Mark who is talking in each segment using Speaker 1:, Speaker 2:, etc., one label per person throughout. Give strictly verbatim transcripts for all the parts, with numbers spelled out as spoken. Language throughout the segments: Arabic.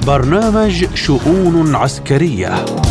Speaker 1: برنامج شؤون عسكرية.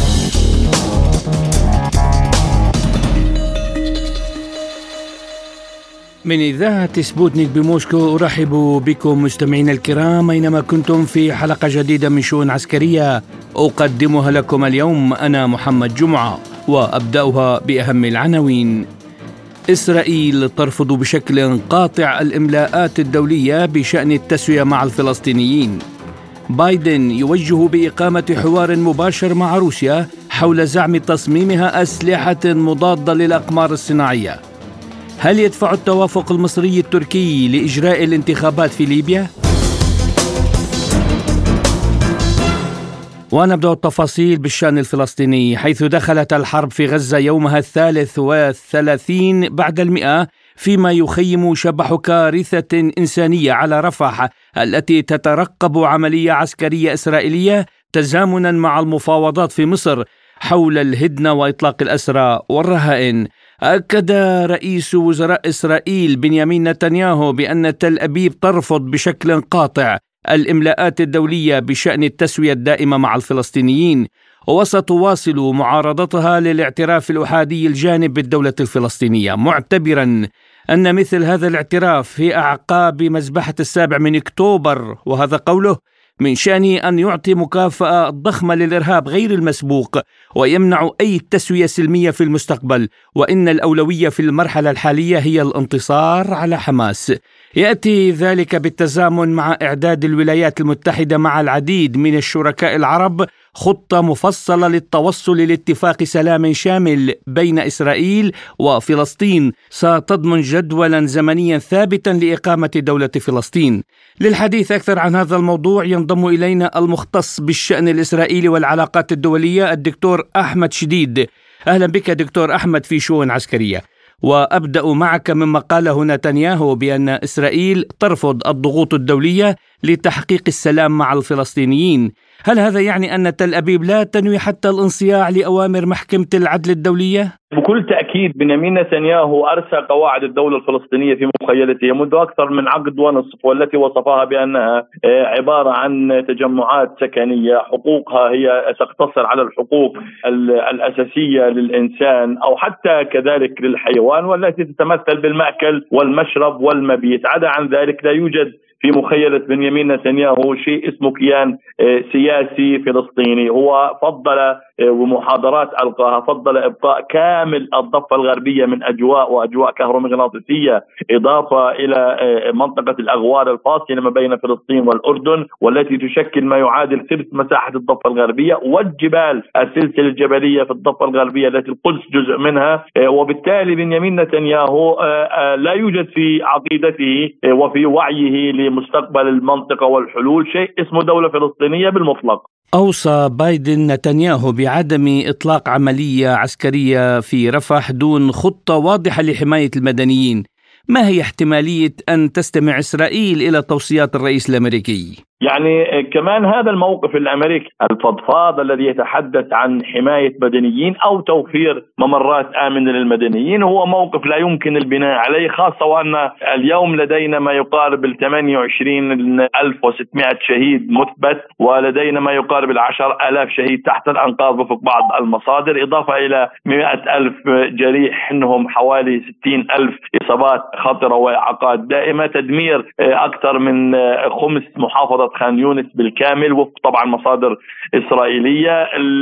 Speaker 1: من إذاعة سبوتنيك بموسكو أرحب بكم مستمعين الكرام أينما كنتم في حلقة جديدة من شؤون عسكرية أقدمها لكم اليوم أنا محمد جمعة، وأبدأها بأهم العناوين. إسرائيل ترفض بشكل قاطع الإملاءات الدولية بشأن التسوية مع الفلسطينيين. بايدن يوجه بإقامة حوار مباشر مع روسيا حول زعم تصميمها أسلحة مضادة للأقمار الصناعية. هل يدفع التوافق المصري التركي لإجراء الانتخابات في ليبيا؟ ونبدأ التفاصيل بالشأن الفلسطيني، حيث دخلت الحرب في غزة يومها الثالث والثلاثين بعد المئة، فيما يخيم شبح كارثة إنسانية على رفح التي تترقب عملية عسكرية إسرائيلية تزامنا مع المفاوضات في مصر حول الهدنة وإطلاق الأسرى والرهائن. أكد رئيس وزراء إسرائيل بنيامين نتنياهو بأن تل أبيب ترفض بشكل قاطع الإملاءات الدولية بشأن التسوية الدائمة مع الفلسطينيين، وستواصل معارضتها للاعتراف الأحادي الجانب بالدولة الفلسطينية، معتبرا أن مثل هذا الاعتراف في أعقاب مذبحة السابع من أكتوبر، وهذا قوله، من شأنه أن يعطي مكافأة ضخمة للإرهاب غير المسبوق ويمنع أي تسوية سلمية في المستقبل، وإن الأولوية في المرحلة الحالية هي الانتصار على حماس. يأتي ذلك بالتزامن مع إعداد الولايات المتحدة مع العديد من الشركاء العرب خطة مفصلة للتوصل لاتفاق سلام شامل بين إسرائيل وفلسطين ستضمن جدولا زمنيا ثابتا لإقامة دولة فلسطين. للحديث أكثر عن هذا الموضوع ينضم إلينا المختص بالشأن الإسرائيلي والعلاقات الدولية الدكتور أحمد شديد. أهلا بك دكتور أحمد في شؤون عسكرية. وأبدأ معك مما قاله نتنياهو بأن إسرائيل ترفض الضغوط الدولية لتحقيق السلام مع الفلسطينيين. هل هذا يعني أن تل أبيب لا تنوي حتى الانصياع لأوامر محكمة العدل الدولية؟
Speaker 2: بكل تأكيد بنيامين نتنياهو أرسى قواعد الدولة الفلسطينية في مخيلته منذ أكثر من عقد ونصف، والتي وصفها بأنها عبارة عن تجمعات سكنية حقوقها هي تقتصر على الحقوق الأساسية للإنسان أو حتى كذلك للحيوان، والتي تتمثل بالمأكل والمشرب والمبيت. عدا عن ذلك لا يوجد في مخيلة بنيامين نتنياهو شيء اسمه كيان سياسي فلسطيني. هو فضل ومحاضرات ألقاها فضل إبقاء كامل الضفة الغربية من أجواء وأجواء كهرومغناطيسية، إضافة إلى منطقة الأغوار الفاصلة ما بين فلسطين والأردن، والتي تشكل ما يعادل ثلث مساحة الضفة الغربية، والجبال السلسلة الجبلية في الضفة الغربية التي القدس جزء منها. وبالتالي بنيامين نتنياهو لا يوجد في عقيدته وفي وعيه لمستقبل المنطقة والحلول شيء اسمه دولة فلسطينية بالمطلق.
Speaker 1: أوصى بايدن نتنياهو بعدم إطلاق عملية عسكرية في رفح دون خطة واضحة لحماية المدنيين. ما هي احتمالية أن تستمع إسرائيل إلى توصيات الرئيس الأمريكي؟
Speaker 2: يعني كمان هذا الموقف الأمريكي الفضفاض الذي يتحدث عن حماية مدنيين أو توفير ممرات آمنة للمدنيين هو موقف لا يمكن البناء عليه، خاصة وأن اليوم لدينا ما يقارب ال ثمانية وعشرين ألف وستمائة شهيد مثبت، ولدينا ما يقارب العشر آلاف شهيد تحت الأنقاض وفق بعض المصادر، إضافة إلى مئة ألف جريح، منهم حوالي ستين ألف إصابات خطرة وإعاقات دائمة، تدمير أكثر من خمس محافظة خان يونس بالكامل وفق طبعا مصادر إسرائيلية.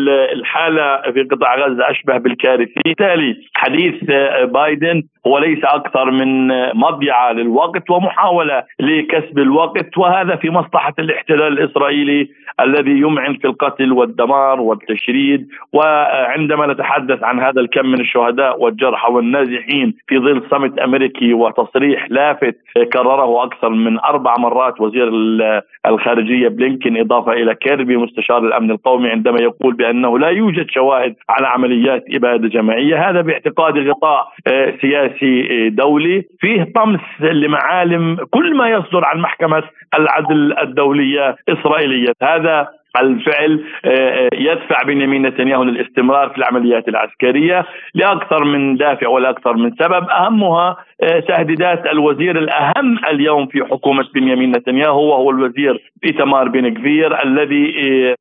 Speaker 2: الحالة في قطاع غزة أشبه بالكارثة. بالتالي حديث بايدن هو ليس أكثر من مضيعة للوقت ومحاولة لكسب الوقت، وهذا في مصلحة الاحتلال الإسرائيلي الذي يمعن في القتل والدمار والتشريد. وعندما نتحدث عن هذا الكم من الشهداء والجرحى والنازحين في ظل صمت أمريكي وتصريح لافت كرره أكثر من أربع مرات وزير الخارجية بلينكن، إضافة إلى كيربي مستشار الأمن القومي، عندما يقول بأنه لا يوجد شواهد على عمليات إبادة جماعية، هذا باعتقاد غطاء سياسي دولي فيه طمس لمعالم كل ما يصدر عن محكمة العدل الدولية إسرائيلية. هذا الفعل يدفع بنيامين نتنياهو للاستمرار في العمليات العسكرية لأكثر من دافع ولأكثر من سبب، أهمها تهديدات الوزير الأهم اليوم في حكومة بنيامين نتنياهو وهو الوزير إيتمار بن غفير الذي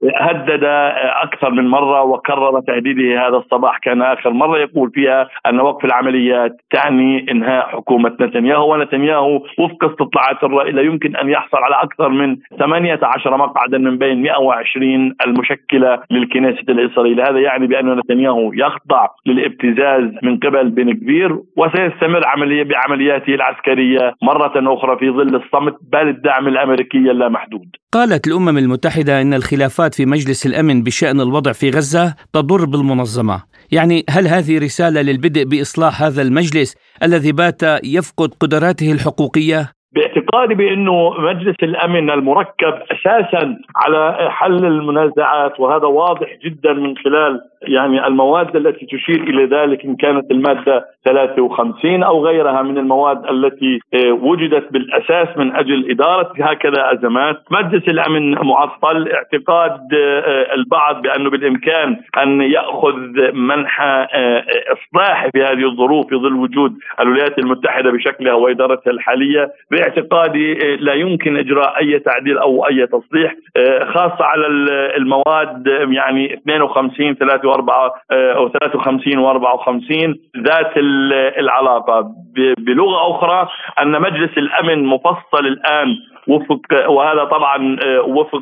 Speaker 2: هدد أكثر من مرة وكرر تهديده هذا الصباح. كان آخر مرة يقول فيها أن وقف العمليات تعني إنهاء حكومة نتنياهو، ونتنياهو وفق استطلاعات الرأي لا يمكن أن يحصل على أكثر من ثمانية عشر مقعدا من بين مئة وعشرين المشكلة للكنيسة الإسرائيلية. هذا يعني بأن نتنياهو يخضع للابتزاز من قبل بن غفير وسيستمر عملية بعملياته العسكرية مرة أخرى في ظل الصمت بل الدعم الأمريكي اللامحدود.
Speaker 1: قالت الأمم المتحدة أن الخلافات في مجلس الأمن بشأن الوضع في غزة تضر بالمنظمة، يعني هل هذه رسالة للبدء بإصلاح هذا المجلس الذي بات يفقد قدراته الحقوقية؟
Speaker 2: باعتقادي بأنه مجلس الأمن المركب أساسا على حل المنازعات، وهذا واضح جدا من خلال يعني المواد التي تشير إلى ذلك، إن كانت المادة ثلاثة وخمسين أو غيرها من المواد التي وجدت بالأساس من أجل إدارة هكذا أزمات. مجلس الأمن معطل. اعتقاد البعض بأنه بالإمكان أن يأخذ منحى إصلاح في هذه الظروف في ظل وجود الولايات المتحدة بشكلها وإدارتها الحالية. باعتقادي لا يمكن إجراء أي تعديل أو أي تصليح، خاصة على المواد يعني اثنين وخمسين ثلاثة وأربعة أو ثلاثة وخمسين وأربعة وخمسين ذات العلاقة. بلغة أخرى أن مجلس الأمن مفصل الآن وفق، وهذا طبعا وفق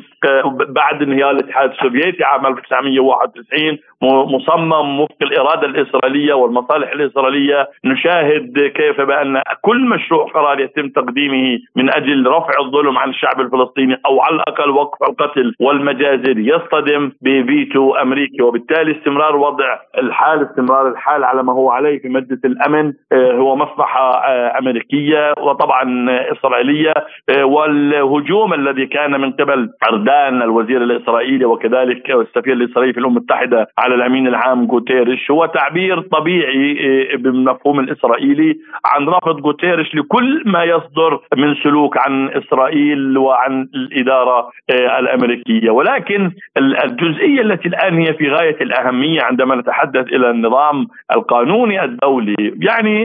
Speaker 2: بعد انهيار الاتحاد السوفيتي عام ألف وتسعمئة وواحد وتسعين، مصمم وفق الإرادة الإسرائيلية والمصالح الإسرائيلية. نشاهد كيف بأن كل مشروع قرار يتم تقديمه من أجل رفع الظلم عن الشعب الفلسطيني أو على الأقل وقف القتل والمجازر يصطدم بفيتو أمريكي، وبالتالي استمرار وضع الحال استمرار الحال على ما هو عليه في مجلس الأمن هو مصلحة أمريكية وطبعا إسرائيلية. والهجوم الذي كان من قبل أردان الوزير الإسرائيلي وكذلك السفير الإسرائيلي في الأمم المتحدة على الأمين العام غوتيريش هو تعبير طبيعي بالمفهوم الإسرائيلي عن رفض غوتيريش لكل ما يصدر من سلوك عن إسرائيل وعن الإدارة الأمريكية. ولكن الجزئية التي الآن هي في غاية الأهمية عندما نتحدث إلى النظام القانوني الدولي، يعني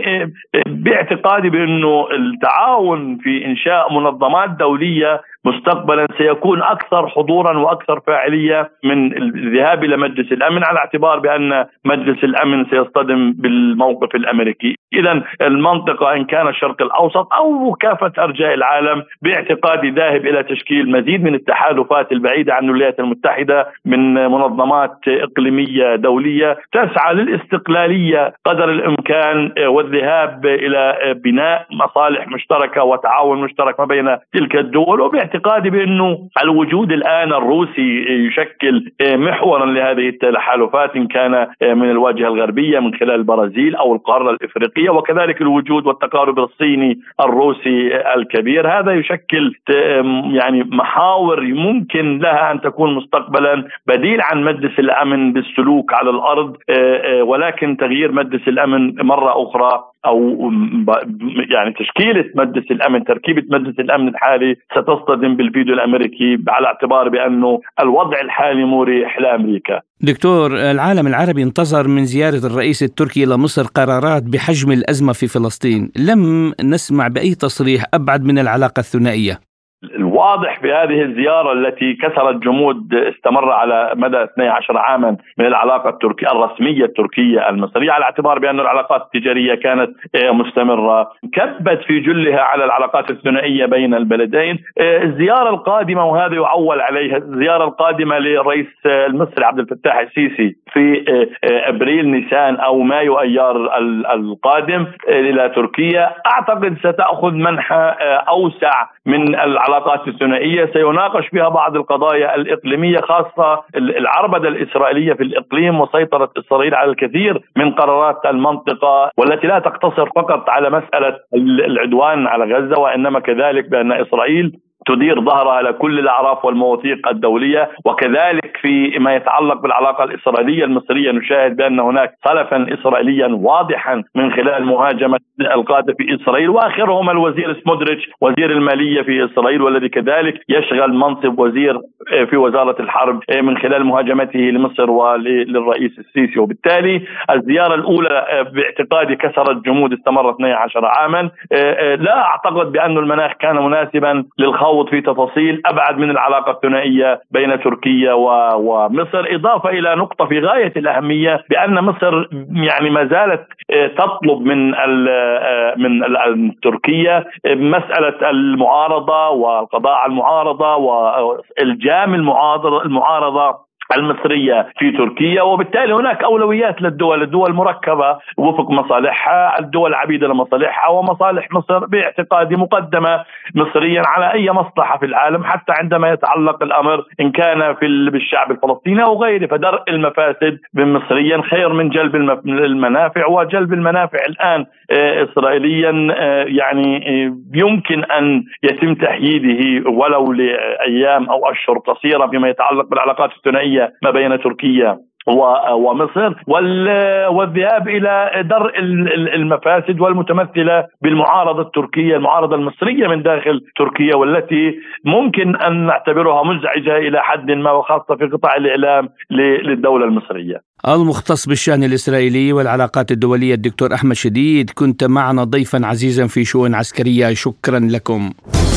Speaker 2: باعتقادي بأنه التعاون في إنشاء منظمات دولية مستقبلا سيكون أكثر حضورا وأكثر فاعلية من الذهاب إلى مجلس الأمن، على اعتبار بأن مجلس الأمن سيصطدم بالموقف الأمريكي. إذن المنطقة إن كان الشرق الأوسط أو كافة أرجاء العالم باعتقادي ذاهب إلى تشكيل مزيد من التحالفات البعيدة عن الولايات المتحدة من منظمات إقليمية دولية تسعى للاستقلالية قدر الإمكان والذهاب إلى بناء مصالح مشتركة وتعاون مشترك ما بين تلك الدول. وباعتقادي بأنه الوجود الآن الروسي يشكل محورا لهذه التحالفات، إن كان من الواجهة الغربية من خلال البرازيل أو القارة الإفريقية، وكذلك الوجود والتقارب الصيني الروسي الكبير. هذا يشكل يعني محاور ممكن لها أن تكون مستقبلا بديل عن مجلس الأمن بالسلوك على الأرض، ولكن تغيير مجلس الأمن مرة أخرى أو يعني تشكيلة مجلس الأمن تركيبة مجلس الأمن الحالي ستصطدم بالفيديو الأمريكي على اعتبار بأنه الوضع الحالي مريح لأمريكا.
Speaker 1: دكتور، العالم العربي انتظر من زيارة الرئيس التركي إلى مصر قرارات بحجم الأزمة في فلسطين، لم نسمع بأي تصريح أبعد من العلاقة الثنائية.
Speaker 2: الواضح في هذه الزيارة التي كسرت جمود استمر على مدى اثني عشر عاما من العلاقة التركية الرسمية التركية المصرية، على اعتبار بأن العلاقات التجارية كانت مستمرة، كبت في جلها على العلاقات الثنائية بين البلدين. الزيارة القادمة وهذا يعول عليها الزيارة القادمة للرئيس المصري عبد الفتاح السيسي في أبريل نيسان أو مايو أيار القادم إلى تركيا، أعتقد ستأخذ منحى أوسع من العلاقات الثنائية سيناقش بها بعض القضايا الإقليمية، خاصة العربدة الإسرائيلية في الإقليم وسيطرة إسرائيل على الكثير من قرارات المنطقة، والتي لا تقتصر فقط على مسألة العدوان على غزة، وإنما كذلك بأن إسرائيل تدير ظهرها لكل الأعراف والمواثيق الدولية. وكذلك في ما يتعلق بالعلاقة الإسرائيلية المصرية نشاهد بأن هناك صلفا إسرائيليا واضحا من خلال مهاجمة القادة في إسرائيل، وآخرهم الوزير سمودريتش وزير المالية في إسرائيل، والذي كذلك يشغل منصب وزير في وزارة الحرب من خلال مهاجمته لمصر وللرئيس السيسي. وبالتالي الزيارة الأولى باعتقادي كسرت جمود استمرت اثني عشر عاما. لا أعتقد بأن المناخ كان مناسبا للخوض في تفاصيل أبعد من العلاقة الثنائية بين تركيا ومصر، إضافة إلى نقطة في غاية الأهمية بأن مصر يعني ما زالت تطلب من من تركيا مسألة المعارضة والقضاء على المعارضة والجام المعارضة المعارضة المصرية في تركيا. وبالتالي هناك أولويات للدول، الدول مركبة وفق مصالحها، الدول عبيدة لمصالحها، ومصالح مصر باعتقادي مقدمة مصريا على أي مصلحة في العالم، حتى عندما يتعلق الأمر إن كان في بالشعب الفلسطيني أو غيره. فدرء المفاسد مصريا خير من جلب المنافع، وجلب المنافع الآن إسرائيليا يعني يمكن أن يتم تحييده ولو لأيام أو أشهر قصيرة فيما يتعلق بالعلاقات الثنائية ما بين تركيا ومصر، والذهاب إلى درء المفاسد والمتمثلة بالمعارضة التركية المعارضة المصرية من داخل تركيا، والتي ممكن أن نعتبرها مزعجة إلى حد ما، وخاصة في قطاع الإعلام للدولة المصرية.
Speaker 1: المختص بالشأن الإسرائيلي والعلاقات الدولية الدكتور أحمد شديد، كنت معنا ضيفا عزيزا في شؤون عسكرية، شكرا لكم.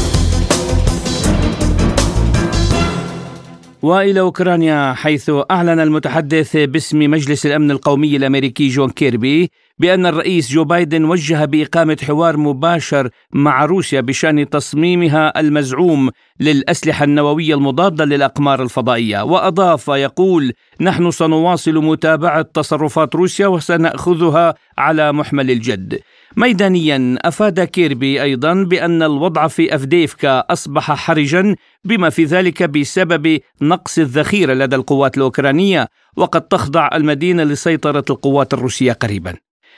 Speaker 1: وإلى أوكرانيا، حيث أعلن المتحدث باسم مجلس الأمن القومي الأمريكي جون كيربي بأن الرئيس جو بايدن وجه بإقامة حوار مباشر مع روسيا بشأن تصميمها المزعوم للأسلحة النووية المضادة للأقمار الفضائية. وأضاف يقول: نحن سنواصل متابعة تصرفات روسيا وسنأخذها على محمل الجد. ميدانيا، أفاد كيربي أيضا بأن الوضع في أفديفكا أصبح حرجا، بما في ذلك بسبب نقص الذخيرة لدى القوات الأوكرانية، وقد تخضع المدينة لسيطرة القوات الروسية قريبا.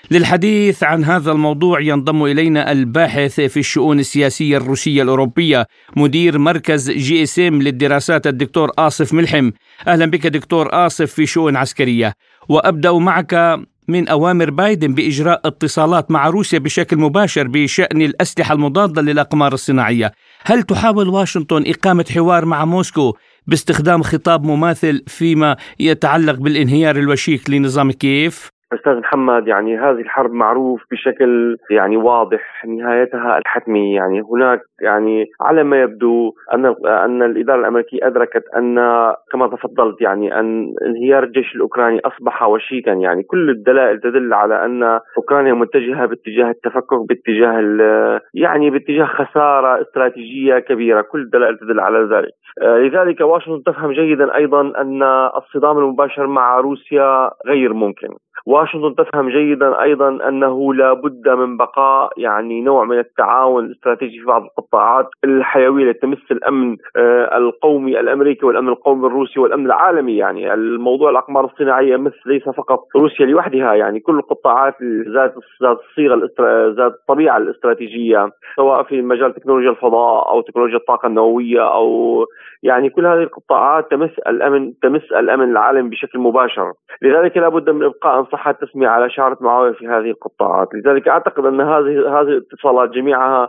Speaker 1: للحديث عن هذا الموضوع ينضم إلينا الباحث في الشؤون السياسية الروسية الأوروبية، مدير مركز جي اس ام للدراسات، الدكتور آصف ملحم. أهلا بك دكتور آصف في شؤون عسكرية. وأبدأ معك من أوامر بايدن بإجراء اتصالات مع روسيا بشكل مباشر بشأن الأسلحة المضادة للأقمار الصناعية. هل تحاول واشنطن إقامة حوار مع موسكو باستخدام خطاب مماثل فيما يتعلق بالانهيار الوشيك لنظام كييف؟
Speaker 3: أستاذ محمد، يعني هذه الحرب معروف بشكل يعني واضح نهايتها الحتمي. يعني هناك يعني على ما يبدو أن أن الإدارة الأمريكية أدركت أن كما تفضلت يعني أن انهيار الجيش الأوكراني أصبح وشيكا. يعني كل الدلائل تدل على أن أوكرانيا متجهة باتجاه التفكك، باتجاه يعني باتجاه خسارة استراتيجية كبيرة. كل الدلائل تدل على ذلك. لذلك واشنطن تفهم جيدا أيضا أن الصدام المباشر مع روسيا غير ممكن. واشنطن تفهم جيدا أيضا أنه لا بد من بقاء يعني نوع من التعاون الاستراتيجي في بعض القطاعات الحيوية التي تمس الأمن القومي الأمريكي والأمن القومي الروسي والأمن العالمي. يعني الموضوع الأقمار الصناعية مثل ليس فقط روسيا لوحدها، يعني كل القطاعات ذات ذات الصيغة ذات الطبيعة الاستراتيجية، سواء في مجال تكنولوجيا الفضاء أو تكنولوجيا الطاقة النووية، أو يعني كل هذه القطاعات تمس الأمن تمس الأمن العالمي بشكل مباشر. لذلك لا بد من إبقاء إن صح التسمية على شعرة معاوية في هذه القطاعات. لذلك أعتقد أن هذه هذه الاتصالات جميعها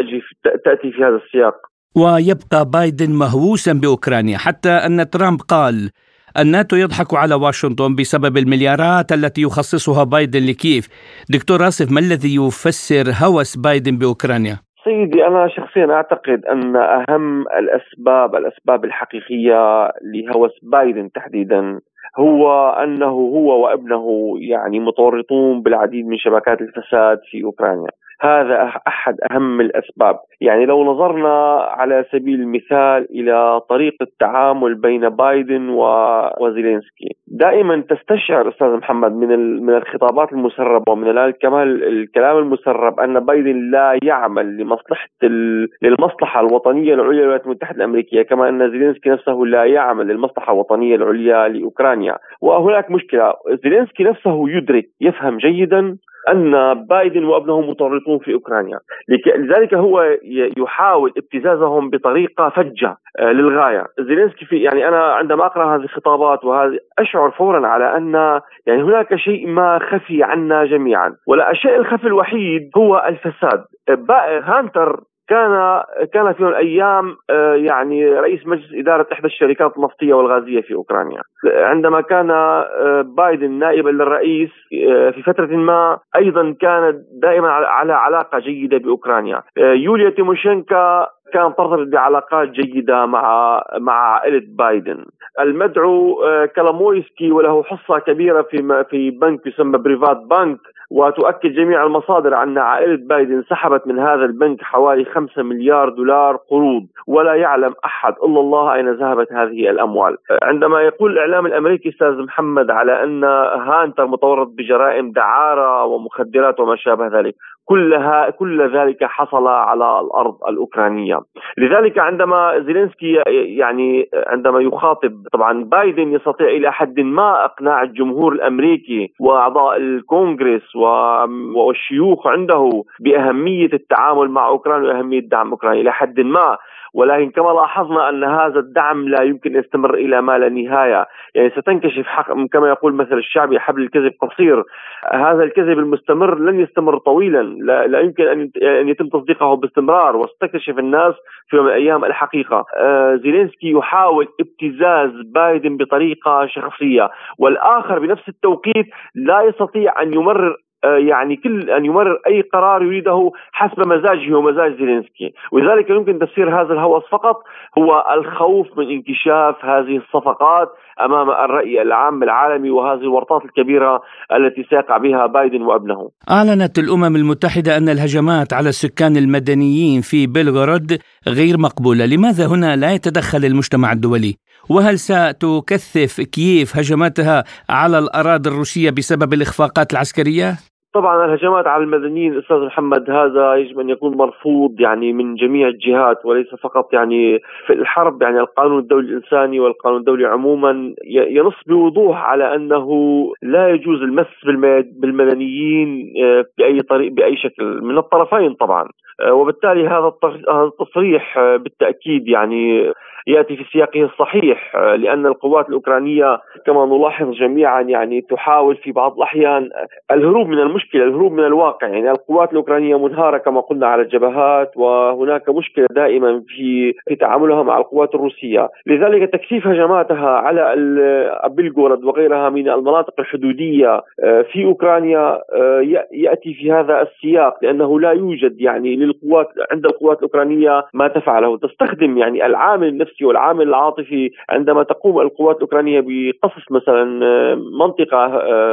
Speaker 3: تأتي في هذا السياق.
Speaker 1: ويبقى بايدن مهووسا بأوكرانيا، حتى أن ترامب قال الناتو يضحك على واشنطن بسبب المليارات التي يخصصها بايدن لكييف. دكتور آصف، ما الذي يفسر هوس بايدن بأوكرانيا؟
Speaker 3: سيدي، أنا شخصيا أعتقد أن أهم الأسباب الأسباب الحقيقية لهوس بايدن تحديدا هو أنه هو وابنه يعني متورطون بالعديد من شبكات الفساد في أوكرانيا. هذا أحد أهم الأسباب. يعني لو نظرنا على سبيل المثال إلى طريقة التعامل بين بايدن وزيلينسكي، دائما تستشعر أستاذ محمد من من الخطابات المسربة ومن الكلام المسرب أن بايدن لا يعمل لمصلحة للمصلحة الوطنية العليا للولايات المتحدة الأمريكية، كما أن زيلينسكي نفسه لا يعمل للمصلحة الوطنية العليا لأوكرانيا. وهناك مشكلة. زيلينسكي نفسه يدرك يفهم جيدا أن بايدن وابنه متورطون في أوكرانيا. لذلك هو يحاول ابتزازهم بطريقة فجة للغاية. زيلينسكي في يعني أنا عندما أقرأ هذه الخطابات وهذه أشعر فورا على أن يعني هناك شيء ما خفي عنا جميعا، ولا الشيء الخفي الوحيد هو الفساد. هانتر كان كان في الأيام يعني رئيس مجلس إدارة إحدى الشركات النفطية والغازية في أوكرانيا. عندما كان بايدن نائبا للرئيس في فترة ما أيضا كان دائما على علاقة جيدة بأوكرانيا. يوليا تيموشينكا كان ترتبط بعلاقات جيدة مع مع عائلة بايدن. المدعو كلامويسكي وله حصة كبيرة في في بنك يسمى بريفات بانك، وتؤكد جميع المصادر أن عائلة بايدن سحبت من هذا البنك حوالي خمسة مليار دولار قروض، ولا يعلم أحد إلا الله أين ذهبت هذه الأموال. عندما يقول الإعلام الأمريكي أستاذ محمد على أن هانتر متورط بجرائم دعارة ومخدرات وما شابه ذلك، كلها كل ذلك حصل على الأرض الأوكرانية. لذلك عندما زيلينسكي يعني عندما يخاطب طبعا بايدن يستطيع إلى حد ما إقناع الجمهور الأمريكي وأعضاء الكونغرس والشيوخ عنده بأهمية التعامل مع أوكرانيا وأهمية دعم أوكرانيا إلى حد ما، ولكن كما لاحظنا أن هذا الدعم لا يمكن يستمر إلى ما لا نهاية. يعني ستنكشف حق كما يقول مثل الشعبي حبل الكذب قصير. هذا الكذب المستمر لن يستمر طويلا، لا, لا يمكن أن يتم تصديقه باستمرار، وستكتشف الناس في يوم من الأيام الحقيقة. آه زيلينسكي يحاول ابتزاز بايدن بطريقة شخصية، والآخر بنفس التوقيت لا يستطيع أن يمرر يعني كل أن يمرر أي قرار يريده حسب مزاجه ومزاج زيلينسكي. ولذلك يمكن تفسير هذا الهوس فقط هو الخوف من انكشاف هذه الصفقات أمام الرأي العام العالمي وهذه الورطات الكبيرة التي سيقع بها بايدن وابنه.
Speaker 1: أعلنت الأمم المتحدة أن الهجمات على السكان المدنيين في بيلغورود غير مقبولة. لماذا هنا لا يتدخل المجتمع الدولي؟ وهل ستكثف كييف هجماتها على الأراضي الروسية بسبب الإخفاقات العسكرية؟
Speaker 3: طبعا الهجمات على المدنيين أستاذ محمد هذا يجب أن يكون مرفوض يعني من جميع الجهات، وليس فقط يعني في الحرب. يعني القانون الدولي الإنساني والقانون الدولي عموما ينص بوضوح على أنه لا يجوز المس بالمدنيين بأي طريق بأي شكل من الطرفين طبعا. وبالتالي هذا التصريح بالتأكيد يعني يأتي في سياقه الصحيح، لأن القوات الأوكرانية كما نلاحظ جميعا يعني تحاول في بعض الأحيان الهروب من المشكلة، الهروب من الواقع. يعني القوات الأوكرانية منهارة كما قلنا على الجبهات، وهناك مشكلة دائما في في تعاملها مع القوات الروسية. لذلك تكثيف هجماتها على بيلغورود وغيرها من المناطق الحدودية في أوكرانيا يأتي في هذا السياق، لأنه لا يوجد يعني للقوات عند القوات الأوكرانية ما تفعله. تستخدم يعني العامل النفسي والعامل العاطفي عندما تقوم القوات الأوكرانية بقصف مثلا منطقة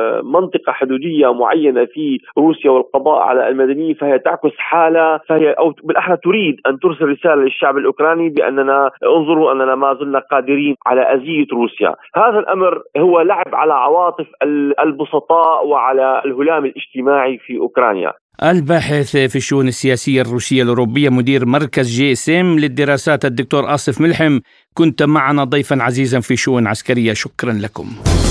Speaker 3: منطقة حدودية معينة في روسيا والقضاء على المدنيين، فهي تعكس حالة، فهي أو بالأحرى تريد أن ترسل رسالة للشعب الأوكراني بأننا انظروا أننا ما زلنا قادرين على أذية روسيا. هذا الأمر هو لعب على عواطف البسطاء وعلى الهلام الاجتماعي في أوكرانيا.
Speaker 1: الباحث في الشؤون السياسية الروسية الأوروبية مدير مركز جي اس ام للدراسات الدكتور آصف ملحم، كنت معنا ضيفا عزيزا في شؤون عسكرية، شكرا لكم.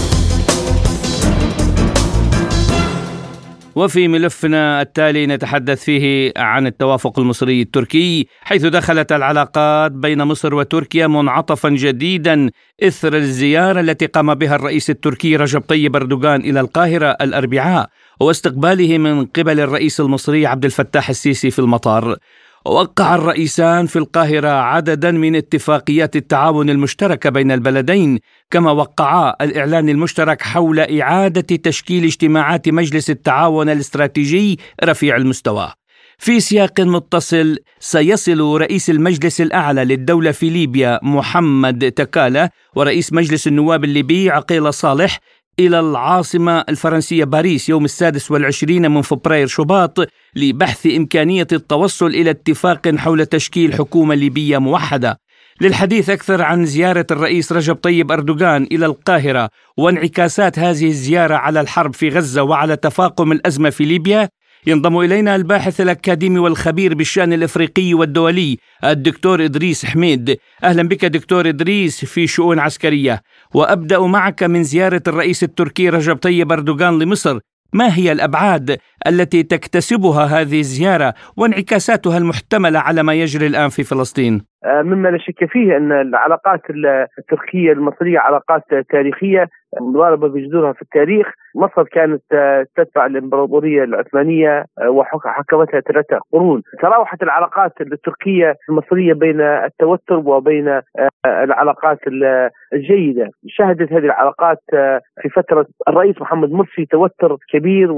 Speaker 1: وفي ملفنا التالي نتحدث فيه عن التوافق المصري التركي، حيث دخلت العلاقات بين مصر وتركيا منعطفا جديدا إثر الزيارة التي قام بها الرئيس التركي رجب طيب أردوغان إلى القاهرة الأربعاء، واستقباله من قبل الرئيس المصري عبد الفتاح السيسي في المطار. وقع الرئيسان في القاهرة عددا من اتفاقيات التعاون المشتركة بين البلدين، كما وقعا الإعلان المشترك حول إعادة تشكيل اجتماعات مجلس التعاون الاستراتيجي رفيع المستوى. في سياق متصل، سيصل رئيس المجلس الأعلى للدولة في ليبيا محمد تكالة ورئيس مجلس النواب الليبي عقيل صالح إلى العاصمة الفرنسية باريس يوم السادس والعشرين من فبراير شباط لبحث إمكانية التوصل إلى اتفاق حول تشكيل حكومة ليبية موحدة. للحديث أكثر عن زيارة الرئيس رجب طيب أردوغان إلى القاهرة وانعكاسات هذه الزيارة على الحرب في غزة وعلى تفاقم الأزمة في ليبيا، ينضم إلينا الباحث الأكاديمي والخبير بالشأن الإفريقي والدولي الدكتور إدريس حميد. أهلا بك دكتور إدريس في شؤون عسكرية. وأبدأ معك من زيارة الرئيس التركي رجب طيب أردوغان لمصر، ما هي الأبعاد التي تكتسبها هذه الزيارة وانعكاساتها المحتملة على ما يجري الآن في فلسطين؟
Speaker 4: مما لا شك فيه أن العلاقات التركية المصرية علاقات تاريخية مضاربة بجذورها في التاريخ. مصر كانت تتبع الإمبراطورية العثمانية وحكمتها ثلاثة قرون. تراوحت العلاقات التركية المصرية بين التوتر وبين العلاقات الجيدة. شهدت هذه العلاقات في فترة الرئيس محمد مرسي توتر كبير،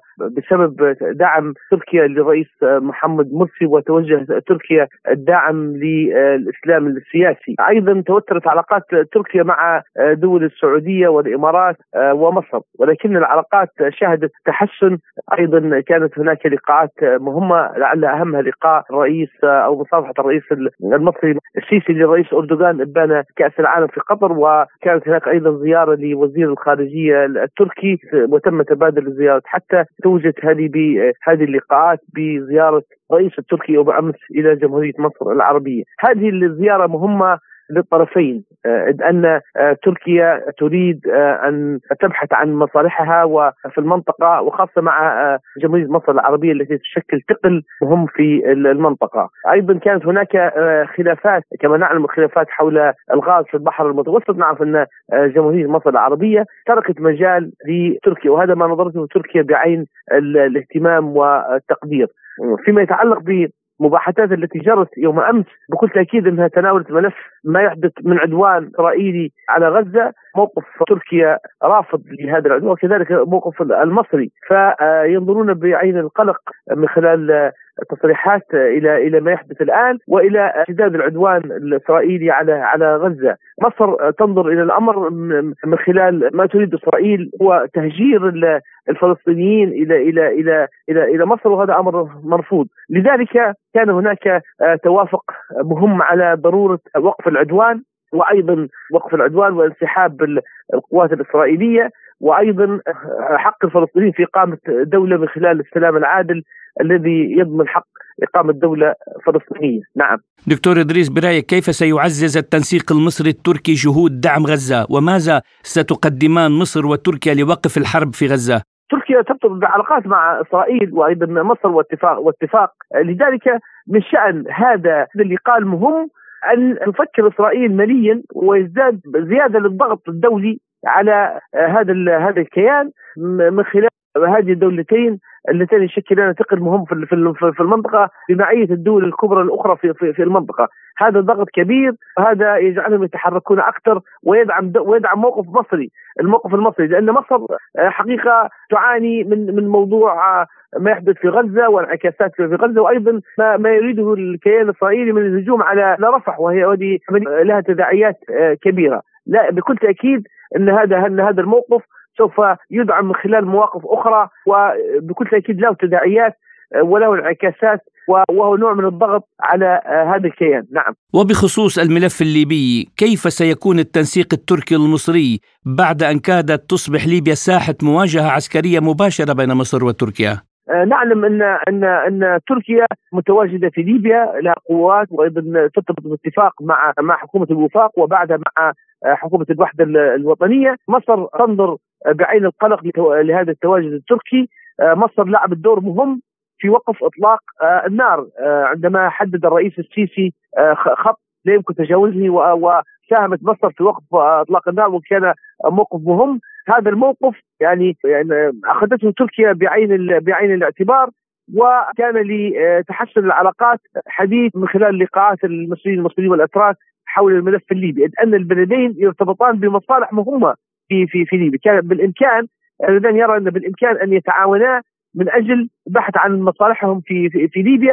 Speaker 4: وبسبب دعم تركيا للرئيس محمد مرسي وتوجه تركيا الداعم للإسلام السياسي. أيضا توترت علاقات تركيا مع دول السعودية والإمارات ومصر، ولكن العلاقات شهدت تحسن. أيضا كانت هناك لقاءات مهمة، لعل أهمها لقاء الرئيس أو مصافحة الرئيس المصري السيسي للرئيس أردوغان إبان كأس العالم في قطر، وكانت هناك أيضا زيارة لوزير الخارجية التركي وتم تبادل الزيارات، حتى توجت هذه بهذه اللقاءات بزيارة رئيس التركي أبو أمس إلى جمهورية مصر العربية. هذه الزيارة مهمة للطرفين، إذ أن تركيا تريد أن تبحث عن مصالحها وفي المنطقة، وخاصة مع جمهورية مصر العربية التي تشكل ثقل مهم في المنطقة. أيضا كانت هناك خلافات، كما نعلم خلافات حول الغاز في البحر المتوسط. نعرف أن جمهورية مصر العربية تركت مجال لتركيا، وهذا ما نظرته تركيا بعين الاهتمام والتقدير. فيما يتعلق ب مباحثات التي جرت يوم أمس، بكل تأكيد أنها تناولت ملف ما يحدث من عدوان إسرائيلي على غزة. موقف تركيا رافض لهذا العدوان، وكذلك موقف المصري، فينظرون بعين القلق من خلال تصريحات إلى إلى ما يحدث الآن وإلى اشتداد العدوان الإسرائيلي على على غزة. مصر تنظر إلى الأمر من خلال ما تريد إسرائيل هو تهجير الفلسطينيين إلى إلى إلى إلى إلى مصر، وهذا أمر مرفوض. لذلك كان هناك توافق مهم على ضرورة وقف العدوان، وأيضا وقف العدوان وانسحاب القوات الإسرائيلية، وأيضا حق الفلسطينيين في إقامة دولة من خلال السلام العادل الذي يضمن حق إقامة دولة فلسطينية. نعم
Speaker 1: دكتور إدريس، برأيك كيف سيعزز التنسيق المصري التركي جهود دعم غزة، وماذا ستقدمان مصر وتركيا لوقف الحرب في غزة؟
Speaker 4: تركيا ترتبط بعلاقات مع إسرائيل وأيضا مصر واتفاق واتفاق لذلك من شأن هذا اللقاء المهم أن تفكر إسرائيل ماليا ويزداد زيادة للضغط الدولي على هذا هذا الكيان من خلال هذه الدولتين اللتين يشكلان ثقل مهم في في المنطقة بمعية الدول الكبرى الأخرى في في في المنطقة. هذا ضغط كبير، وهذا يجعلهم يتحركون أكثر ويدعم ويدعم موقف مصري الموقف المصري، لأن مصر حقيقة تعاني من من موضوع ما يحدث في غزة وانعكاسات في غزة، وأيضا ما, ما يريده الكيان الإسرائيلي من الهجوم على رفح، وهي هذه لها تداعيات كبيرة. لا بكل تأكيد أن هذا أن هذا الموقف سوف يدعم من خلال مواقف أخرى، وبكل تأكيد له تداعيات وله انعكاسات، وهو نوع من الضغط على هذا الكيان. نعم.
Speaker 1: وبخصوص الملف الليبي، كيف سيكون التنسيق التركي المصري بعد أن كادت تصبح ليبيا ساحة مواجهة عسكرية مباشرة بين مصر وتركيا؟
Speaker 4: نعلم ان ان ان تركيا متواجده في ليبيا، لها قوات، وايضا ترتبط باتفاق مع مع حكومه الوفاق وبعدها مع حكومه الوحده الوطنيه. مصر تنظر بعين القلق لهذا التواجد التركي. مصر لعبت دور مهم في وقف اطلاق النار عندما حدد الرئيس السيسي خط لا يمكن تجاوزه، وساهمت مصر في وقف اطلاق النار، وكان موقف مهم. هذا الموقف يعني يعني اخذته تركيا بعين بعين الاعتبار، وكان لتحسن العلاقات حديث من خلال لقاءات المصريين المصريين والاتراك حول الملف الليبي، إذ أن البلدين يرتبطان بمصالح مهمة في في في ليبيا. كان بالإمكان البلدان يرى أن بالإمكان أن يتعاونا من أجل البحث عن مصالحهم في في, في ليبيا.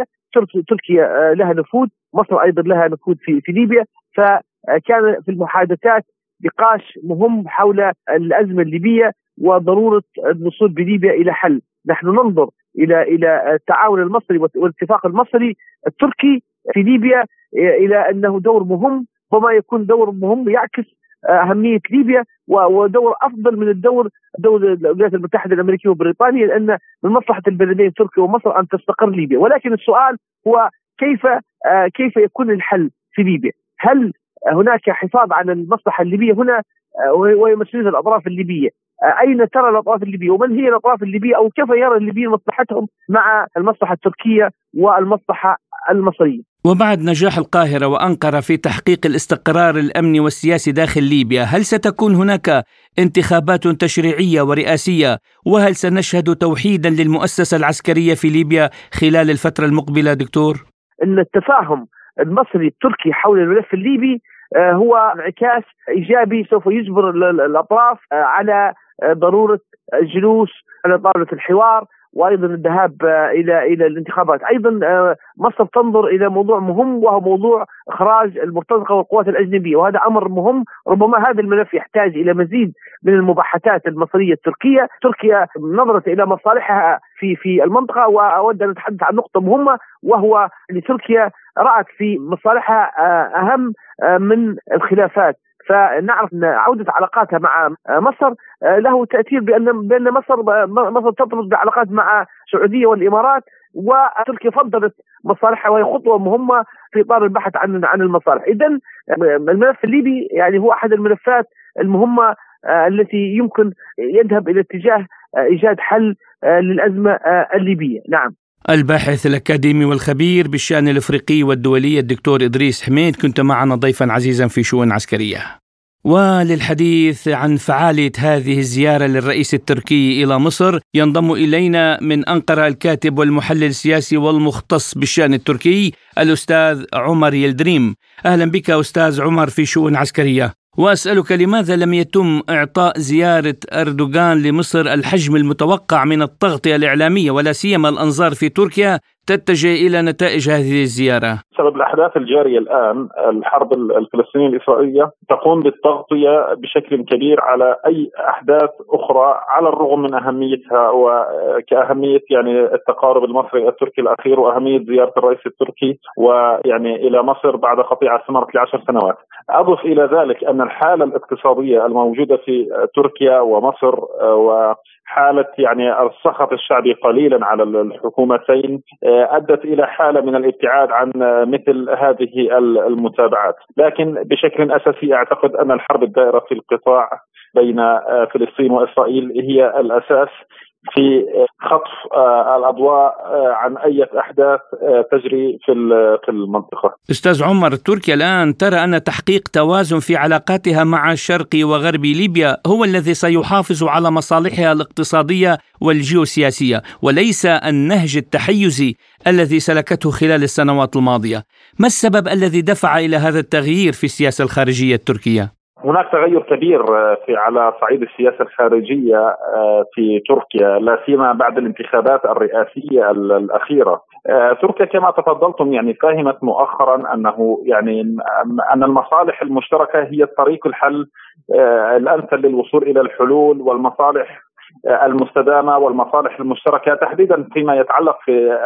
Speaker 4: تركيا لها نفوذ، مصر أيضا لها نفوذ في في ليبيا، فكان في المحادثات نقاش مهم حول الأزمة الليبية وضرورة الوصول بليبيا إلى حل. نحن ننظر إلى إلى التعاون المصري والاتفاق المصري التركي في ليبيا إلى أنه دور مهم، وما يكون دور مهم يعكس أهمية ليبيا، ودور أفضل من الدور دور الولايات المتحدة الأمريكية وبريطانيا، لأن من مصلحة البلدين تركيا ومصر أن تستقر ليبيا. ولكن السؤال هو كيف كيف يكون الحل في ليبيا؟ هل هناك حفاظ على المصلحة الليبية هنا وهي مسؤولية الأطراف الليبية، أين ترى الأطراف الليبية ومن هي الأطراف الليبية أو كيف يرى الليبيين مصلحتهم مع المصلحة التركية والمصلحة المصرية.
Speaker 1: وبعد نجاح القاهرة وأنقرة في تحقيق الاستقرار الأمني والسياسي داخل ليبيا، هل ستكون هناك انتخابات تشريعية ورئاسية؟ وهل سنشهد توحيدا للمؤسسة العسكرية في ليبيا خلال الفترة المقبلة دكتور؟
Speaker 4: إن التفاهم المصري التركي حول الملف الليبي هو انعكاس إيجابي سوف يجبر الأطراف على ضرورة الجلوس على طاولة الحوار وأيضا الذهاب إلى إلى الانتخابات. أيضا مصر تنظر إلى موضوع مهم وهو موضوع إخراج المرتزقة والقوات الأجنبية، وهذا أمر مهم. ربما هذا الملف يحتاج إلى مزيد من المباحثات المصرية التركية. تركيا نظرت إلى مصالحها في في المنطقة، وأود أن أتحدث عن نقطة مهمة، وهو أن تركيا رأت في مصالحها أهم من الخلافات. فنعرف أن عودة علاقاتها مع مصر له تأثير بأن بأن مصر مصر تطرد بعلاقات مع السعودية والإمارات، وتركيا فضلت مصالحها وهي خطوة مهمة في إطار البحث عن عن المصالح. إذن الملف الليبي يعني هو أحد الملفات المهمة التي يمكن يذهب إلى اتجاه إيجاد حل للأزمة الليبية. نعم.
Speaker 1: الباحث الأكاديمي والخبير بالشأن الأفريقي والدولي الدكتور إدريس حميد، كنت معنا ضيفا عزيزا في شؤون عسكرية. وللحديث عن فعالية هذه الزيارة للرئيس التركي إلى مصر ينضم إلينا من أنقرة الكاتب والمحلل السياسي والمختص بالشأن التركي الأستاذ عمر يلدريم. أهلا بك أستاذ عمر في شؤون عسكرية. وأسألك، لماذا لم يتم إعطاء زيارة أردوغان لمصر الحجم المتوقع من التغطية الإعلامية، ولا سيما الأنظار في تركيا تتجه إلى نتائج هذه الزيارة؟
Speaker 5: بسبب الأحداث الجارية الآن، الحرب الفلسطينية الإسرائيلية تقوم بالتغطية بشكل كبير على أي أحداث أخرى، على الرغم من أهميتها وكأهمية يعني التقارب المصري التركي الأخير وأهمية زيارة الرئيس التركي ويعني إلى مصر بعد قطيعة استمرت لعشر سنوات. أضف إلى ذلك أن الحالة الاقتصادية الموجودة في تركيا ومصر وحالة يعني السخط الشعبي قليلا على الحكومتين أدت إلى حالة من الابتعاد عن مثل هذه المتابعات. لكن بشكل أساسي أعتقد أن الحرب الدائرة في القطاع بين فلسطين وإسرائيل هي الأساس في خطف الأضواء عن أي أحداث تجري في المنطقة.
Speaker 1: أستاذ عمر، تركيا الآن ترى أن تحقيق توازن في علاقاتها مع شرق وغرب ليبيا هو الذي سيحافظ على مصالحها الاقتصادية والجيوسياسية، وليس النهج التحيزي الذي سلكته خلال السنوات الماضية. ما السبب الذي دفع إلى هذا التغيير في السياسة الخارجية التركية؟
Speaker 5: هناك تغير كبير في على صعيد السياسة الخارجية في تركيا، لا سيما بعد الانتخابات الرئاسية الأخيرة. تركيا كما تفضلتم يعني فهمت مؤخرا أنه يعني أن المصالح المشتركة هي طريق الحل الأمثل للوصول إلى الحلول والمصالح المستدامة والمصالح المشتركة، تحديدا فيما يتعلق في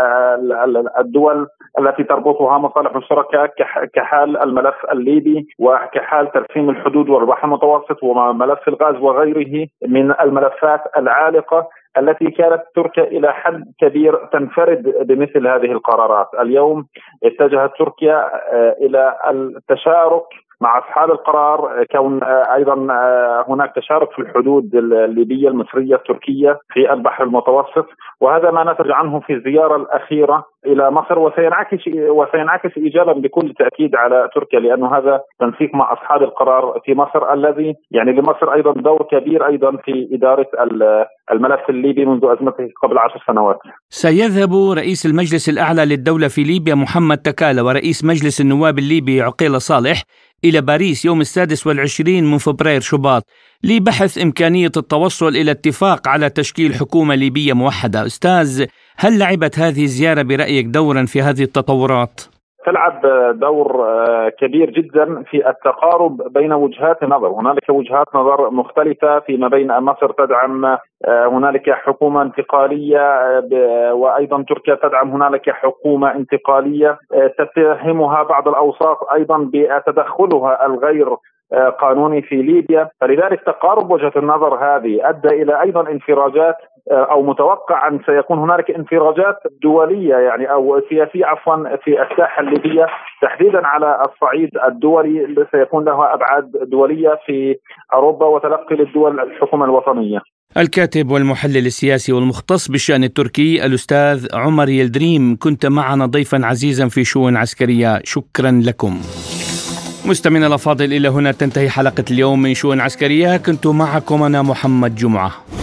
Speaker 5: الدول التي تربطها مصالح مشتركة كحال الملف الليبي وكحال ترسيم الحدود والبحر المتوسط وملف الغاز وغيره من الملفات العالقة التي كانت تركيا إلى حد كبير تنفرد بمثل هذه القرارات. اليوم اتجهت تركيا إلى التشارك مع أصحاب القرار، كون أيضا هناك تشارك في الحدود الليبية المصرية التركية في البحر المتوسط، وهذا ما نتج عنه في الزيارة الأخيرة إلى مصر، وسينعكس وسينعكس إيجابا بكل تأكيد على تركيا، لأنه هذا تنسيق مع أصحاب القرار في مصر الذي يعني لمصر أيضا دور كبير أيضا في إدارة الملف الليبي منذ أزمته قبل عشر سنوات.
Speaker 1: سيذهب رئيس المجلس الأعلى للدولة في ليبيا محمد تكالة ورئيس مجلس النواب الليبي عقيلة صالح إلى باريس يوم السادس والعشرين من فبراير شباط لبحث إمكانية التوصل إلى اتفاق على تشكيل حكومة ليبية موحدة. أستاذ، هل لعبت هذه الزيارة برأيك دورا في هذه التطورات؟
Speaker 5: تلعب دور كبير جدا في التقارب بين وجهات النظر. هنالك وجهات نظر مختلفة فيما بين مصر تدعم هنالك حكومة انتقالية وأيضا تركيا تدعم هنالك حكومة انتقالية تتهمها بعض الأوساط أيضا بتدخلها الغير قانوني في ليبيا. فلذلك تقارب وجهة النظر هذه أدى إلى أيضا انفراجات أو متوقع أن سيكون هنالك انفراجات دولية يعني أو سياسية عفوا في الساحة الليبية تحديدا على الصعيد الدولي اللي سيكون له أبعاد دولية في أوروبا وتلقي للدول الحكومة الوطنية.
Speaker 1: الكاتب والمحلل السياسي والمختص بالشأن التركي الأستاذ عمر يلدريم، كنت معنا ضيفا عزيزا في شؤون عسكرية، شكرا لكم. مستمعينا الأفاضل، إلى هنا تنتهي حلقة اليوم من شؤون عسكرية، كنت معكم أنا محمد جمعة.